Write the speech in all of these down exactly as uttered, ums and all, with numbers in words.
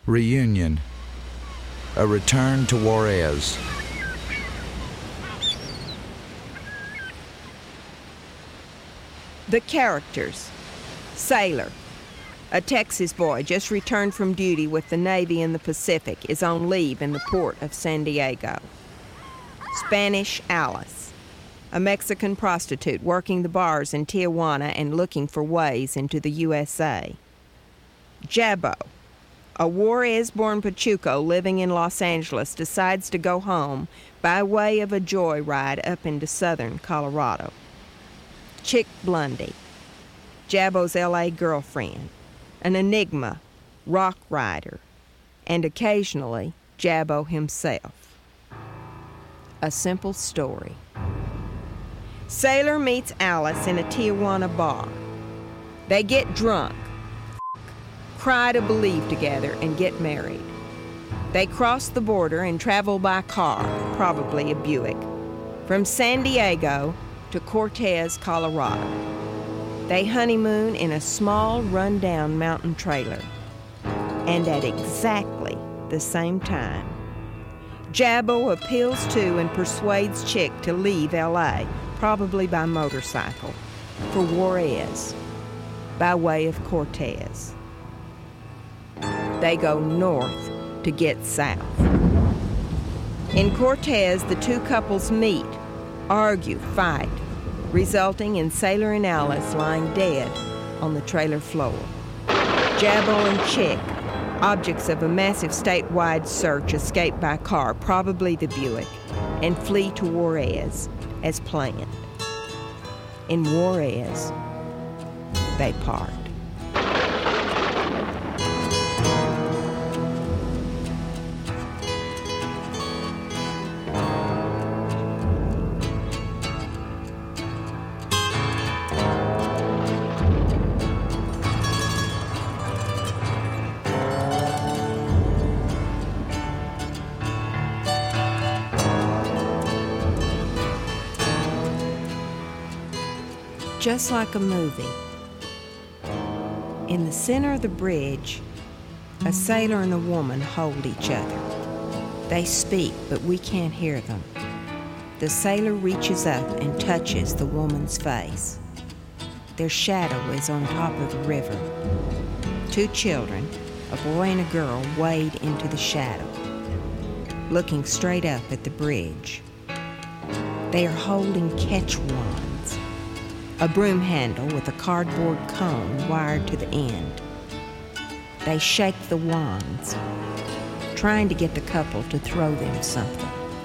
Reunion. A return to Juarez. The characters. Sailor. A Texas boy just returned from duty with the Navy in the Pacific is on leave in the port of San Diego. Spanish Alice. A Mexican prostitute working the bars in Tijuana and looking for ways into the U S A. Jabo. A Juarez-born Pachuco living in Los Angeles decides to go home by way of a joyride up into southern Colorado. Chick Blundy. Jabo's L A girlfriend. An enigma, rock rider, and occasionally Jabo himself. A simple story. Sailor meets Alice in a Tijuana bar. They get drunk, cry to believe together, and get married. They cross the border and travel by car, probably a Buick, from San Diego to Cortez, Colorado. They honeymoon in a small, run-down mountain trailer. And at exactly the same time, Jabo appeals to and persuades Chick to leave L A, probably by motorcycle, for Juarez, by way of Cortez. They go north to get south. In Cortez, the two couples meet, argue, fight, resulting in Sailor and Alice lying dead on the trailer floor. Jabo and Chick, objects of a massive statewide search, escape by car, probably the Buick, and flee to Juarez as planned. In Juarez, they part. Just like a movie. In the center of the bridge, a sailor and a woman hold each other. They speak, but we can't hear them. The sailor reaches up and touches the woman's face. Their shadow is on top of the river. Two children, a boy and a girl, wade into the shadow, looking straight up at the bridge. They are holding catch wands, a broom handle with a cardboard cone wired to the end. They shake the wands, trying to get the couple to throw them something.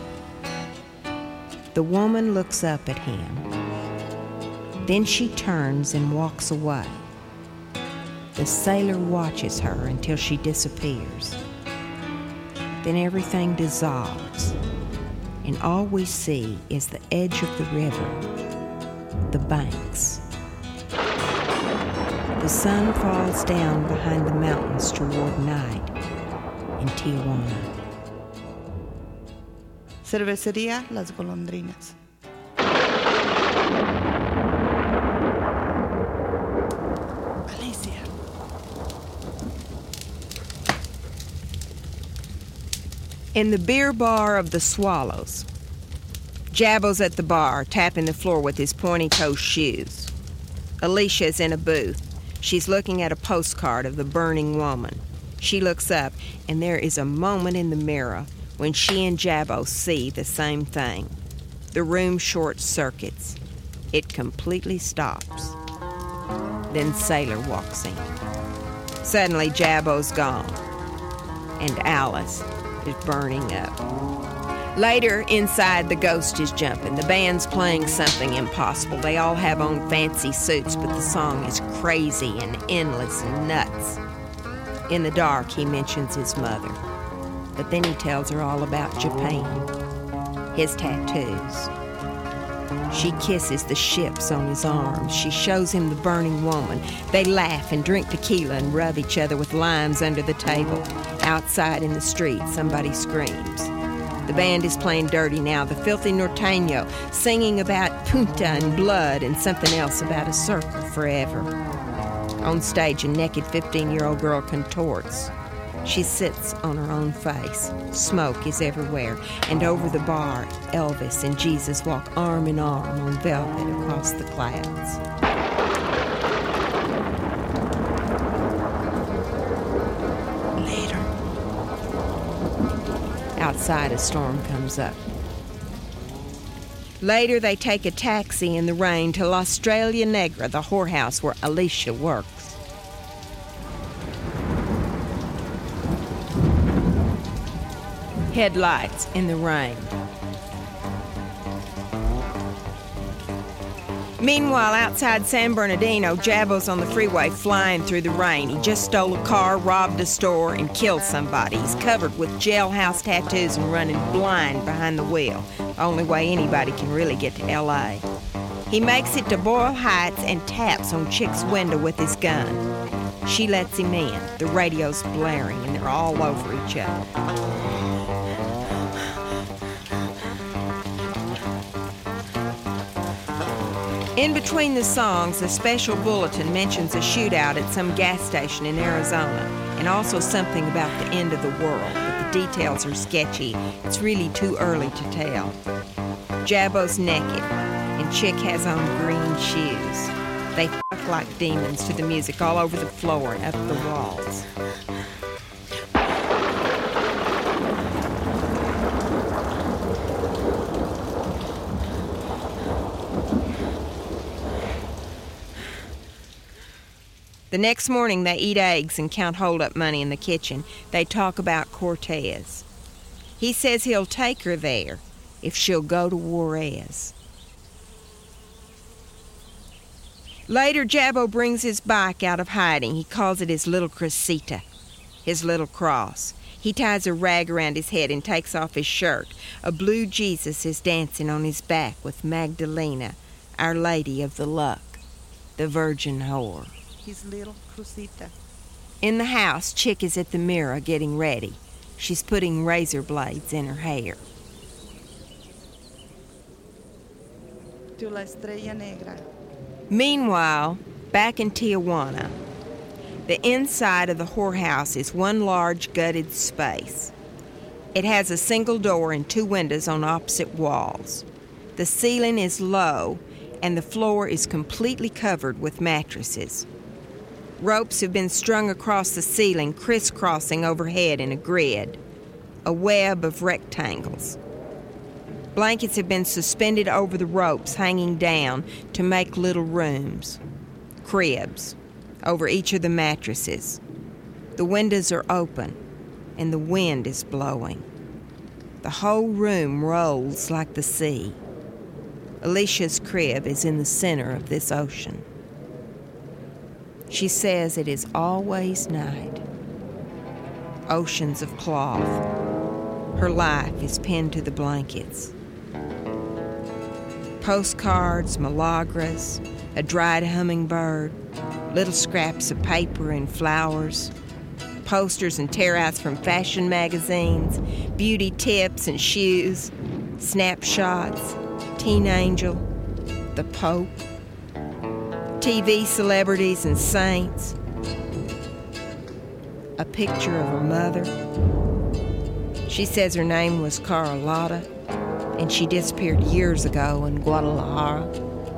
The woman looks up at him. Then she turns and walks away. The sailor watches her until she disappears. Then everything dissolves, and all we see is the edge of the river, the banks. The sun falls down behind the mountains toward night in Tijuana. Cervecería Las Golondrinas. Alicia. In the beer bar of the Swallows, Jabo's at the bar, tapping the floor with his pointy-toed shoes. Alicia's in a booth. She's looking at a postcard of the burning woman. She looks up, and there is a moment in the mirror when she and Jabo see the same thing. The room short-circuits. It completely stops. Then Sailor walks in. Suddenly, Jabo's gone, and Alice is burning up. Later, inside, the ghost is jumping. The band's playing something impossible. They all have on fancy suits, but the song is crazy and endless and nuts. In the dark, he mentions his mother. But then he tells her all about Japan, his tattoos. She kisses the ships on his arms. She shows him the burning woman. They laugh and drink tequila and rub each other with limes under the table. Outside in the street, somebody screams. The band is playing dirty now, the filthy norteño, singing about punta and blood and something else about a circle forever. On stage, a naked fifteen-year-old girl contorts. She sits on her own face. Smoke is everywhere, and over the bar, Elvis and Jesus walk arm in arm on velvet across the clouds. Later. Outside, a storm comes up. Later, they take a taxi in the rain to La Estrella Negra, the whorehouse where Alicia works. Headlights in the rain. Meanwhile, outside San Bernardino, Jabo's on the freeway flying through the rain. He just stole a car, robbed a store, and killed somebody. He's covered with jailhouse tattoos and running blind behind the wheel. The only way anybody can really get to L A. He makes it to Boyle Heights and taps on Chick's window with his gun. She lets him in. The radio's blaring, and they're all over each other. In between the songs, a special bulletin mentions a shootout at some gas station in Arizona, and also something about the end of the world, but the details are sketchy. It's really too early to tell. Jabo's naked, and Chick has on green shoes. They fuck like demons to the music all over the floor and up the walls. The next morning, they eat eggs and count hold-up money in the kitchen. They talk about Cortez. He says he'll take her there if she'll go to Juarez. Later, Jabo brings his bike out of hiding. He calls it his little crucita, his little cross. He ties a rag around his head and takes off his shirt. A blue Jesus is dancing on his back with Magdalena, Our Lady of the Luck, the Virgin Whore. His little crucita. In the house, Chick is at the mirror getting ready. She's putting razor blades in her hair. To la Estrella Negra. Meanwhile, back in Tijuana, the inside of the whorehouse is one large gutted space. It has a single door and two windows on opposite walls. The ceiling is low, and the floor is completely covered with mattresses. Ropes have been strung across the ceiling, crisscrossing overhead in a grid, a web of rectangles. Blankets have been suspended over the ropes, hanging down to make little rooms, cribs, over each of the mattresses. The windows are open, and the wind is blowing. The whole room rolls like the sea. Alicia's crib is in the center of this ocean. She says it is always night. Oceans of cloth. Her life is pinned to the blankets. Postcards, milagras, a dried hummingbird, little scraps of paper and flowers, posters and tear-outs from fashion magazines, beauty tips and shoes, snapshots, Teen Angel, the Pope, T V celebrities and saints, a picture of her mother. She says her name was Carlotta, and she disappeared years ago in Guadalajara.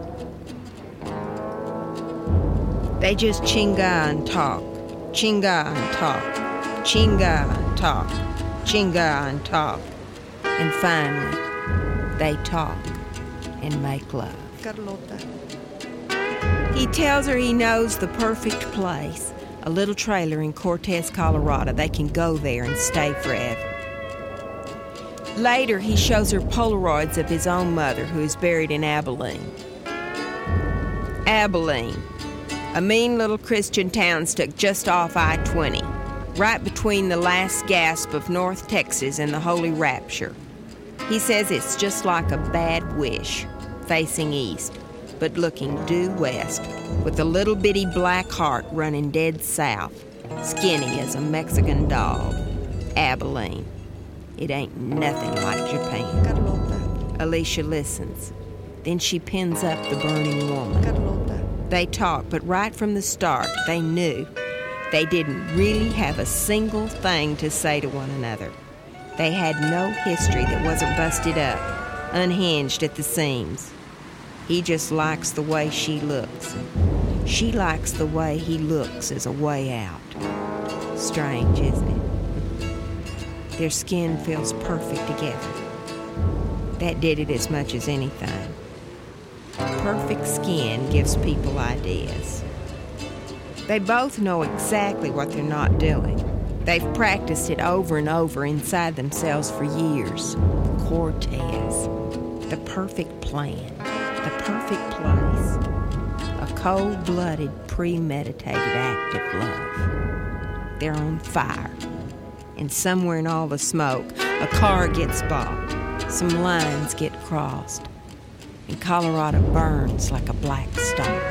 They just chinga and talk, chinga and talk, chinga and talk, chinga and talk. And finally, they talk and make love. Carlota. He tells her he knows the perfect place, a little trailer in Cortez, Colorado. They can go there and stay forever. Later, he shows her Polaroids of his own mother, who is buried in Abilene. Abilene, a mean little Christian town stuck just off I twenty, right between the last gasp of North Texas and the Holy Rapture. He says it's just like a bad wish, facing east, but looking due west, with a little bitty black heart running dead south, skinny as a Mexican dog. Abilene. It ain't nothing like Japan. Carlota. Alicia listens. Then she pins up the burning woman. Carlota. They talk, but right from the start, they knew They didn't really have a single thing to say to one another. They had no history that wasn't busted up, unhinged at the seams. He just likes the way she looks. She likes the way he looks as a way out. Strange, isn't it? Their skin feels perfect together. That did it as much as anything. Perfect skin gives people ideas. They both know exactly what they're not doing. They've practiced it over and over inside themselves for years. Cortez. The perfect plan. The perfect place. A cold-blooded, premeditated act of love. They're on fire. And somewhere in all the smoke, a car gets bought. Some lines get crossed. And Colorado burns like a black star.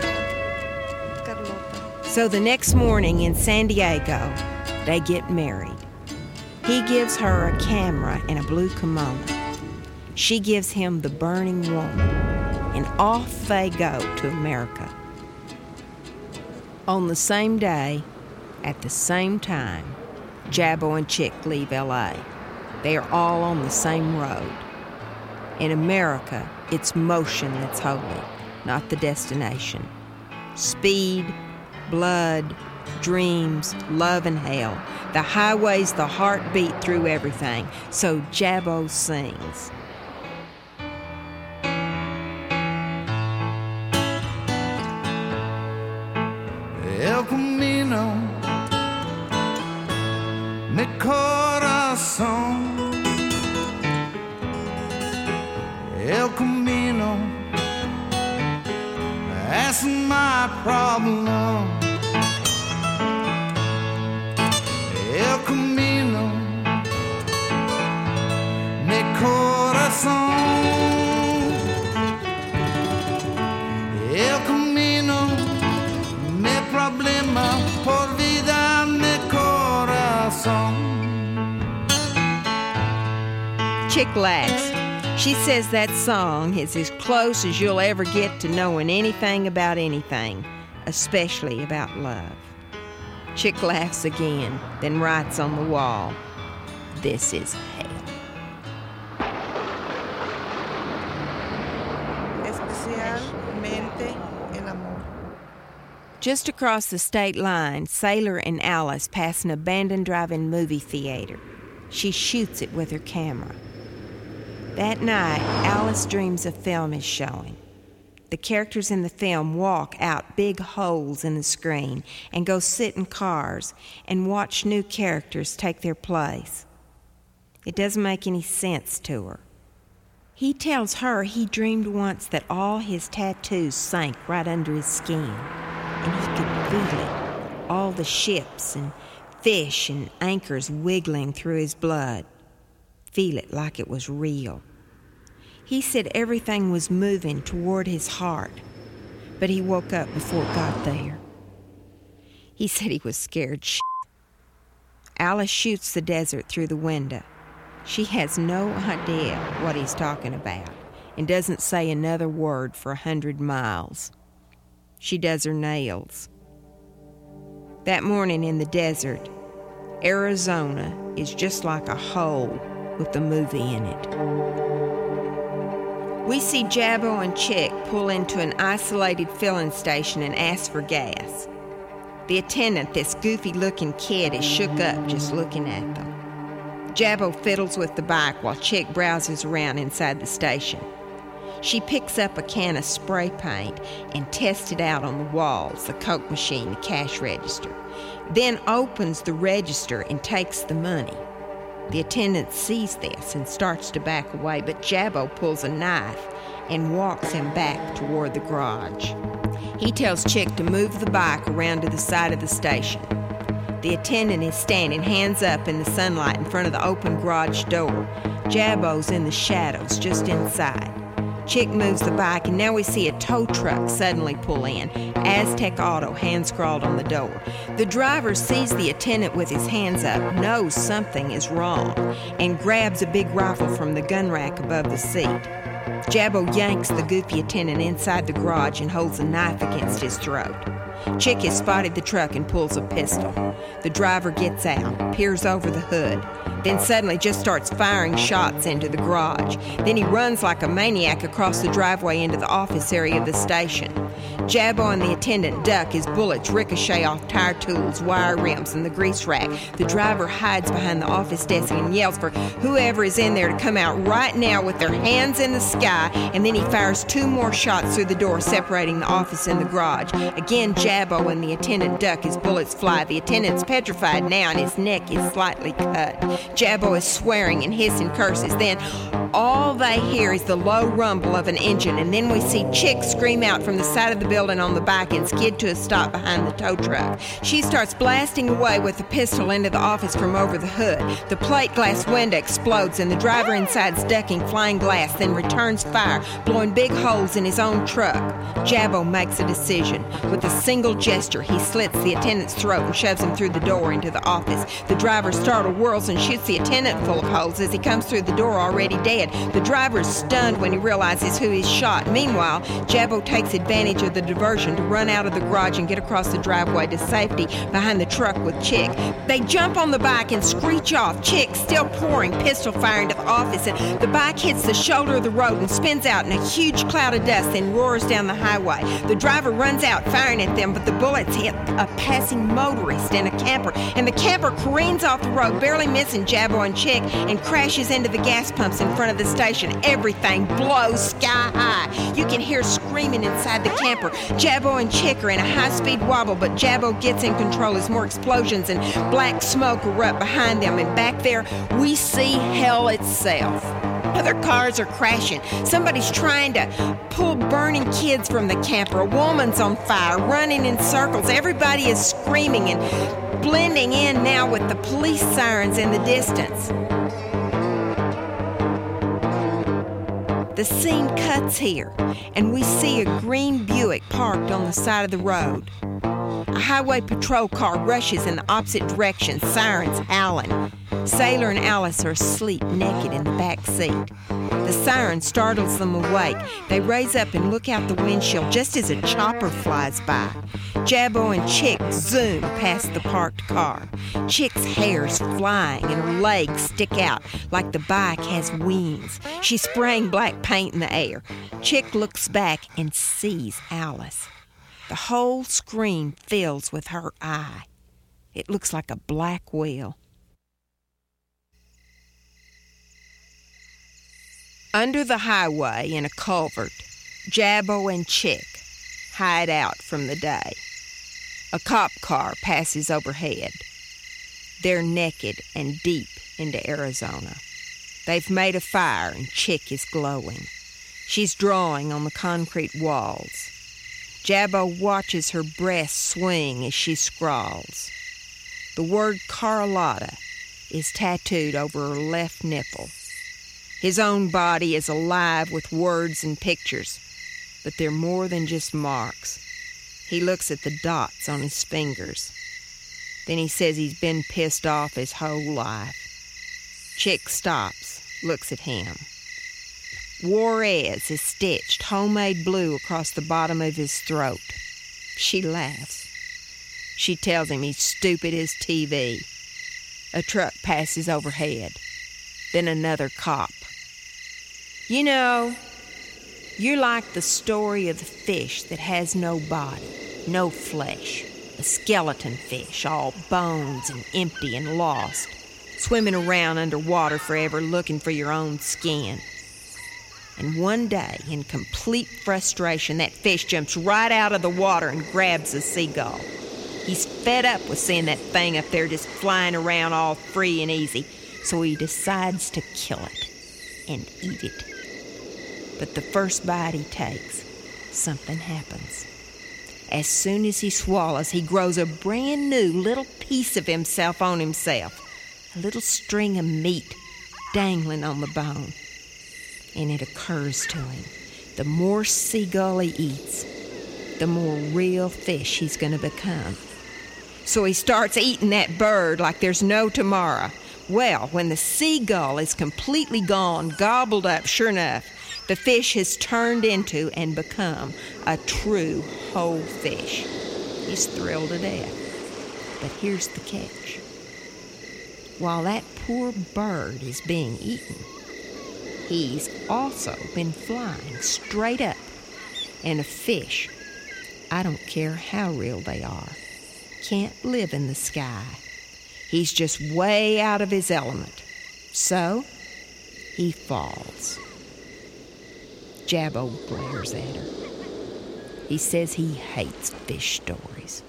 So the next morning in San Diego, they get married. He gives her a camera and a blue kimono. She gives him the burning woman, and off they go to America. On the same day, at the same time, Jabbo and Chick leave L A. They are all on the same road. In America, it's motion that's holy, not the destination. Speed, blood, dreams, love, and hell. The highway's the heartbeat through everything. So Jabbo sings. El camino, mi corazón. El camino, that's my problem. El camino, mi corazón. El camino, mi problema, por vida, mi corazón. Chick laughs. She says that song is as close as you'll ever get to knowing anything about anything, especially about love. Chick laughs again, then writes on the wall, "This is hell." Especialmente el amor. Just across the state line, Sailor and Alice pass an abandoned drive-in movie theater. She shoots it with her camera. That night, Alice dreams a film is showing. The characters in the film walk out big holes in the screen and go sit in cars and watch new characters take their place. It doesn't make any sense to her. He tells her he dreamed once that all his tattoos sank right under his skin, and he could feel it, all the ships and fish and anchors wiggling through his blood. Feel it like it was real. He said everything was moving toward his heart, but he woke up before it got there. He said he was scared shit. Alice shoots the desert through the window. She has no idea what he's talking about and doesn't say another word for a hundred miles. She does her nails. That morning in the desert, Arizona is just like a hole with the movie in it. We see Jabbo and Chick pull into an isolated filling station and ask for gas. The attendant, this goofy-looking kid, is shook up just looking at them. Jabbo fiddles with the bike while Chick browses around inside the station. She picks up a can of spray paint and tests it out on the walls, the Coke machine, the cash register. Then opens the register and takes the money. The attendant sees this and starts to back away, but Jabbo pulls a knife and walks him back toward the garage. He tells Chick to move the bike around to the side of the station. The attendant is standing hands up in the sunlight in front of the open garage door. Jabbo's in the shadows just inside. Chick moves the bike, and now we see a tow truck suddenly pull in. Aztec Auto, hand-scrawled on the door. The driver sees the attendant with his hands up, knows something is wrong, and grabs a big rifle from the gun rack above the seat. Jabbo yanks the goofy attendant inside the garage and holds a knife against his throat. Chick has spotted the truck and pulls a pistol. The driver gets out, peers over the hood, then suddenly just starts firing shots into the garage. Then he runs like a maniac across the driveway into the office area of the station. Jabbo and the attendant duck as bullets ricochet off tire tools, wire rims, and the grease rack. The driver hides behind the office desk and yells for whoever is in there to come out right now with their hands in the sky, and then he fires two more shots through the door separating the office and the garage. Again, Jabbo and the attendant duck as bullets fly. The attendant's petrified now and his neck is slightly cut. Jabbo is swearing and hissing curses. Then all they hear is the low rumble of an engine, and then we see Chick scream out from the side of the building on the bike and skid to a stop behind the tow truck. She starts blasting away with the pistol into the office from over the hood. The plate glass window explodes and the driver inside's ducking flying glass, then returns fire, blowing big holes in his own truck. Jabbo makes a decision. With a single gesture, he slits the attendant's throat and shoves him through the door into the office. The driver startled whirls and shoots the attendant full of holes as he comes through the door already dead. The driver is stunned when he realizes who he's shot. Meanwhile, Jabbo takes advantage of the diversion to run out of the garage and get across the driveway to safety behind the truck with Chick. They jump on the bike and screech off, Chick still pouring pistol fire into the office, and the bike hits the shoulder of the road and spins out in a huge cloud of dust, then roars down the highway. The driver runs out firing at them, but the bullets hit a passing motorist in a camper, and the camper careens off the road, barely missing Jabbo and Chick, and crashes into the gas pumps in front of the station. Everything blows sky high. You can hear screaming inside the camper. Jabbo and Chick are in a high-speed wobble, but Jabbo gets in control as more explosions and black smoke erupt behind them, and back there we see hell itself. Other cars are crashing. Somebody's trying to pull burning kids from the camper. A woman's on fire, running in circles. Everybody is screaming and blending in now with the police sirens in the distance. The scene cuts here, and we see a green Buick parked on the side of the road. A highway patrol car rushes in the opposite direction, sirens howling. Sailor and Alice are asleep naked in the back seat. The siren startles them awake. They raise up and look out the windshield just as a chopper flies by. Jabbo and Chick zoom past the parked car. Chick's hair's flying and her legs stick out like the bike has wings. She's spraying black paint in the air. Chick looks back and sees Alice. The whole screen fills with her eye. It looks like a black whale. Under the highway in a culvert, Jabbo and Chick hide out from the day. A cop car passes overhead. They're naked and deep into Arizona. They've made a fire and Chick is glowing. She's drawing on the concrete walls. Jabbo watches her breasts swing as she scrawls. The word Carlotta is tattooed over her left nipple. His own body is alive with words and pictures, but they're more than just marks. He looks at the dots on his fingers. Then he says he's been pissed off his whole life. Chick stops, looks at him. Juarez is stitched homemade blue across the bottom of his throat. She laughs. She tells him he's stupid as T V. A truck passes overhead. Then another cop. You know, you're like the story of the fish that has no body, no flesh. A skeleton fish, all bones and empty and lost, swimming around underwater forever looking for your own skin. And one day, in complete frustration, that fish jumps right out of the water and grabs a seagull. He's fed up with seeing that thing up there just flying around all free and easy, so he decides to kill it and eat it. But the first bite he takes, something happens. As soon as he swallows, he grows a brand new little piece of himself on himself, a little string of meat dangling on the bone. And it occurs to him, the more seagull he eats, the more real fish he's going to become. So he starts eating that bird like there's no tomorrow. Well, when the seagull is completely gone, gobbled up, sure enough, the fish has turned into and become a true whole fish. He's thrilled to death. But here's the catch. While that poor bird is being eaten, he's also been flying straight up. And a fish, I don't care how real they are, can't live in the sky. He's just way out of his element. So, he falls. Jabbo glares at her. He says he hates fish stories.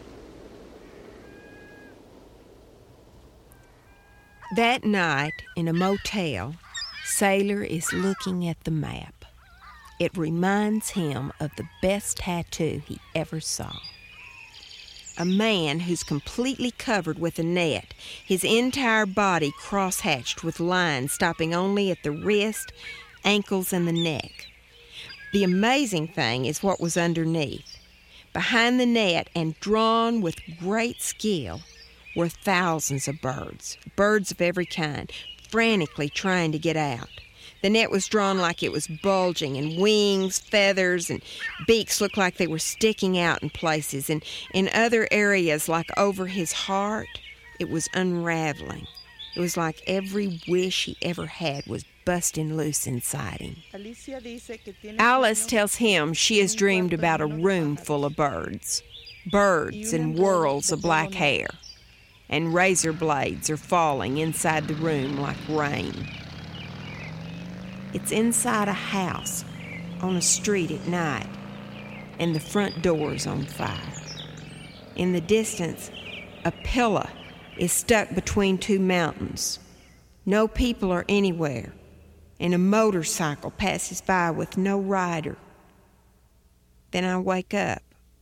That night, in a motel, Sailor is looking at the map. It reminds him of the best tattoo he ever saw. A man who's completely covered with a net, his entire body cross-hatched with lines stopping only at the wrist, ankles, and the neck. The amazing thing is what was underneath. Behind the net and drawn with great skill were thousands of birds, birds of every kind, frantically trying to get out. The net was drawn like it was bulging, and wings, feathers, and beaks looked like they were sticking out in places, and in other areas, like over his heart, it was unraveling. It was like every wish he ever had was busting loose inside him. Alice tells him she has dreamed about a room full of birds, birds and whirls of black hair, and razor blades are falling inside the room like rain. It's inside a house, on a street at night, and the front door's on fire. In the distance, a pillar is stuck between two mountains. No people are anywhere, and a motorcycle passes by with no rider. Then I wake up.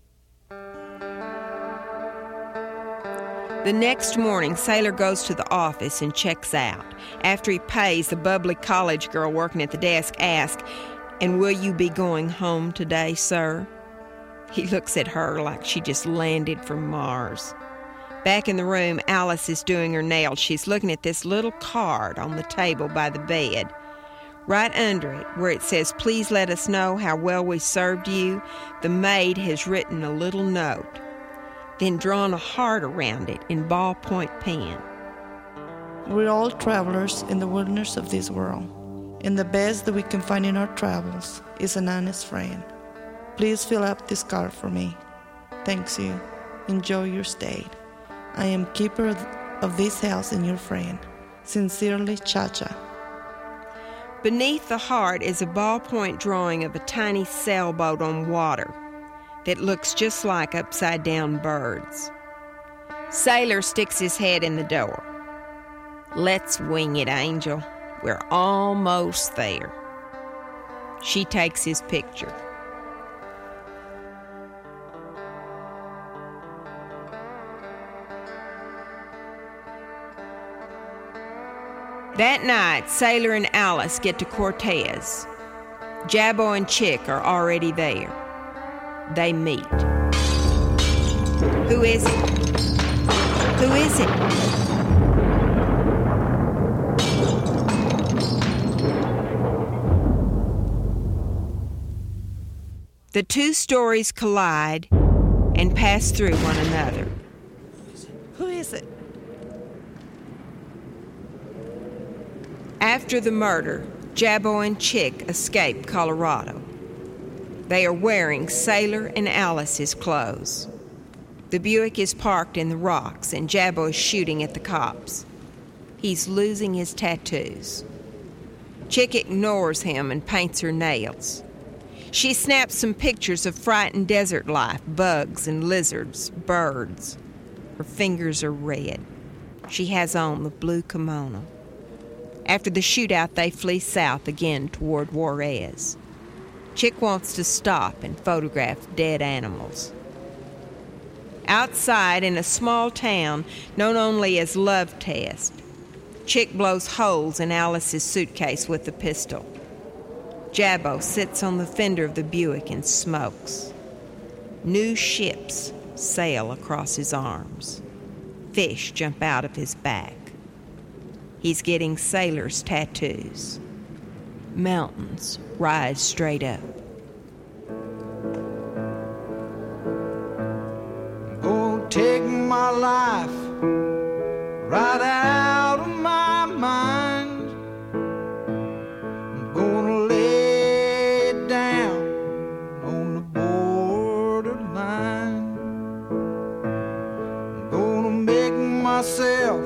The next morning, Sailor goes to the office and checks out. After he pays, the bubbly college girl working at the desk asks, "And will you be going home today, sir?" He looks at her like she just landed from Mars. Back in the room, Alice is doing her nails. She's looking at this little card on the table by the bed. Right under it, where it says, "Please let us know how well we served you," the maid has written a little note, then drawn a heart around it in ballpoint pen. We're all travelers in the wilderness of this world, and the best that we can find in our travels is an honest friend. Please fill up this card for me. Thanks you. Enjoy your stay. I am keeper of this house and your friend. Sincerely, Cha-Cha. Beneath the heart is a ballpoint drawing of a tiny sailboat on water that looks just like upside-down birds. Sailor sticks his head in the door. "Let's wing it, Angel. We're almost there." She takes his picture. That night, Sailor and Alice get to Cortez. Jabbo and Chick are already there. They meet. Who is it? Who is it? The two stories collide and pass through one another. Who is it? After the murder, Jabbo and Chick escape Colorado. They are wearing Sailor and Alice's clothes. The Buick is parked in the rocks, and Jabbo is shooting at the cops. He's losing his tattoos. Chick ignores him and paints her nails. She snaps some pictures of frightened desert life, bugs and lizards, birds. Her fingers are red. She has on the blue kimono. After the shootout, they flee south again toward Juarez. Chick wants to stop and photograph dead animals. Outside, in a small town known only as Love Test, Chick blows holes in Alice's suitcase with a pistol. Jabbo sits on the fender of the Buick and smokes. New ships sail across his arms. Fish jump out of his back. He's getting Sailor's tattoos. Mountains rise straight up. Oh, my life right out of my mind. I'm gonna lay it down on the borderline. I'm gonna make myself,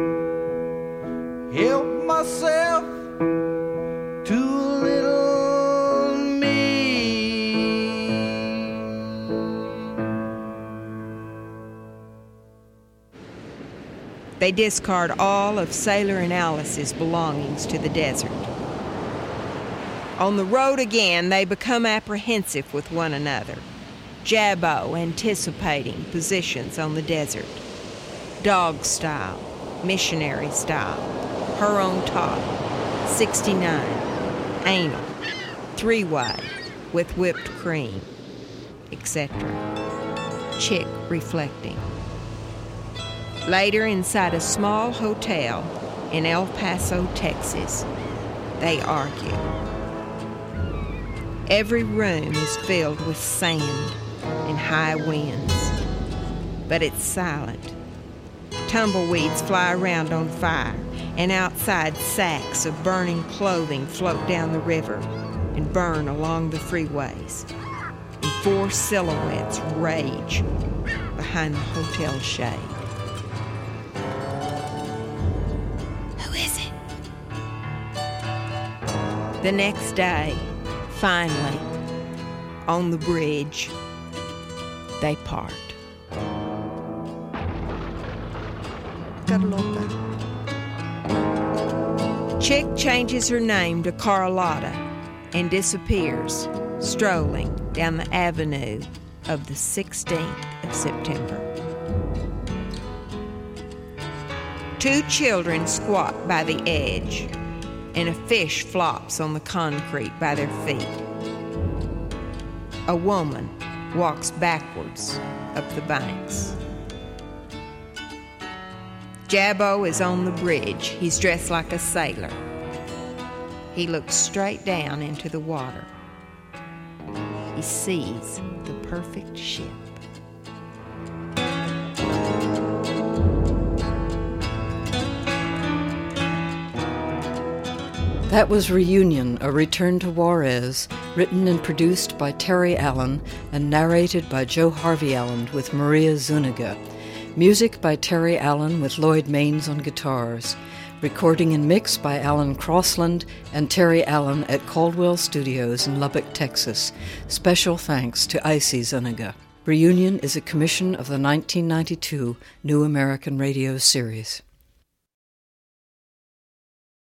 help myself to a little me. They discard all of Sailor and Alice's belongings to the desert. On the road again, they become apprehensive with one another. Jabbo anticipating positions on the desert. Dog style, missionary style, her on top, sixty-nine, anal, three-way, with whipped cream, et cetera. Chick reflecting. Later, inside a small hotel in El Paso, Texas, they argue. Every room is filled with sand and high winds, but it's silent. Tumbleweeds fly around on fire, and outside sacks of burning clothing float down the river and burn along the freeways. And four silhouettes rage behind the hotel shade. The next day, finally, on the bridge, they part. Carlota. Chick changes her name to Carlotta and disappears, strolling down the avenue of the sixteenth of September. Two children squat by the edge, and a fish flops on the concrete by their feet. A woman walks backwards up the banks. Jabbo is on the bridge. He's dressed like a sailor. He looks straight down into the water. He sees the perfect ship. That was Reunion, A Return to Juarez, written and produced by Terry Allen and narrated by Joe Harvey Allen with Maria Zuniga. Music by Terry Allen with Lloyd Maines on guitars. Recording and mix by Alan Crossland and Terry Allen at Caldwell Studios in Lubbock, Texas. Special thanks to Icy Zuniga. Reunion is a commission of the nineteen ninety-two New American Radio series.